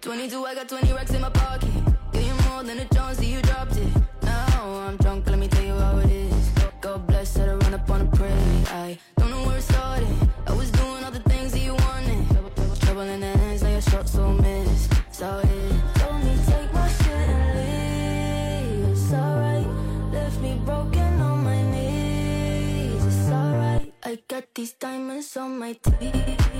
22, I got 20 racks in my pocket. Yeah, you more than a Jones, see you dropped it. Now I'm drunk, let me tell you how it is. God bless, had to run up on a prayer. I don't know where it started. I was doing all the things that you wanted. Trouble in the hands, now you're short, so missed. Started. Told me take my shit and leave. It's alright. Left me broken on my knees. It's alright. I got these diamonds on my teeth.